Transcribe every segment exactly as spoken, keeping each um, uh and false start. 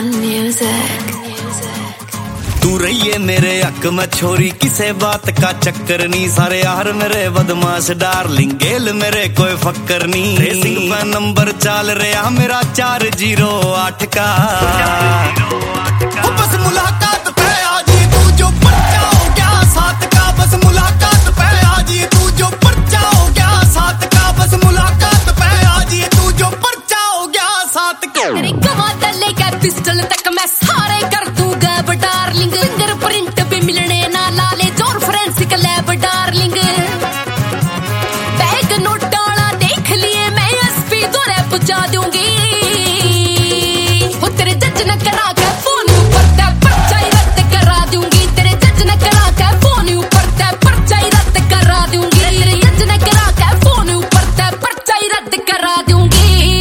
Fun music. तू रहिए मेरे हक में छोरी किसे बात का चक्कर नहीं। सारे यार मेरे बदमाश डार्लिंग गेल मेरे कोई फक्कर नहीं। रेसिंग पे नंबर चाल रहा मेरा चार जीरो आठ का। बस मुलाकात पे आजी तू जो पर्चा हो गया साथ का। बस मुलाकात पे आजी तू जो पर्चा हो गया साथ का। बस मुलाकात पे आजी तू जो पर्चा हो गया साथ का। तेरे गवाता लेकर पिस्टल तक मैं सारे कर दूंगा डार्लिंग। फिंगरप्रिंट भी मिलने ना लाले जोर फोरेंसिक लैब डार्लिंग। बैग नोट डाला देख लिए मैं एसपी दौरे पहुंचा दूंगी। वो तेरे जज न करा के फोन ऊपर ते पर्चा ही रद्द करा दूंगी। तेरे जज न करा के फोन ऊपर ते पर्चा ही रद्द करा दूंगी। तेरे जज न करा के फोन ऊपर ते पर्चा ही रद्द करा दूंगी।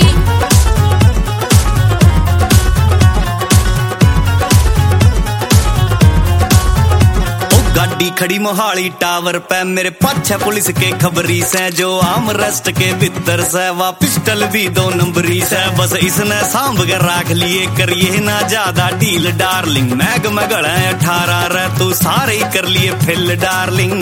गाड़ी खड़ी मोहाली टावर पे मेरे पाछे पुलिस के खबरी से। जो आम रेस्ट के भीतर से वा पिस्टल भी दो नंबरी से। बस इसने सांभ के राख लिए करिए ना ज्यादा डील डार्लिंग। मैग मगड़ अठारह रे तू सारे ही कर लिए फिल डार्लिंग।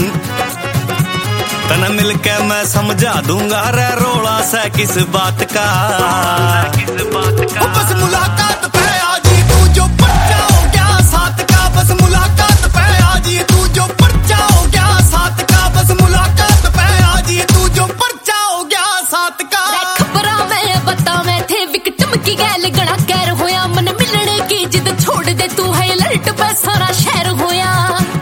तन मिलके मैं समझा दूंगा रे रोला से किस बात का। किस बात का बस मुलाकात पे आजी तू जो पर्चा हो गया साथ का। बस मुलाकात पे आजी तू जो पर्चा हो गया साथ का। बस मुलाकात पे आजी तू जो पर्चा हो गया साथ का। खबरा मैं बतावे थे विक्टिम की गैल गड़ा कैर होया। मन मिलने की जिद छोड़ दे तू है अलर्ट पे सारा शहर होया।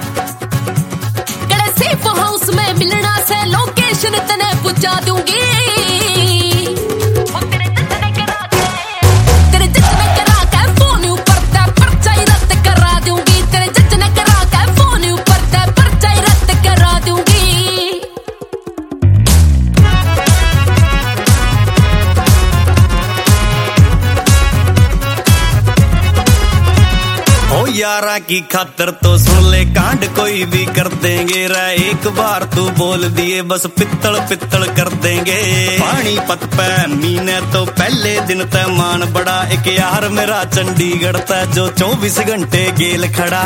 गड़े सेफ हाउस में मिलना से लोकेशन तने पहुंचा दूंगी। यारा की खातर तो सुन ले कांड कोई भी कर देंगे रे। एक बार तू बोल दिए बस पित्तल पित्तल कर देंगे। पानी पत पे मीने तो पहले दिन तय मान बड़ा। एक यार मेरा चंडीगढ़ तय जो चौबीस घंटे गेल खड़ा।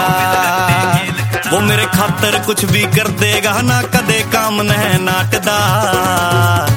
वो मेरे खातर कुछ भी कर देगा ना कदे काम न नाटदा।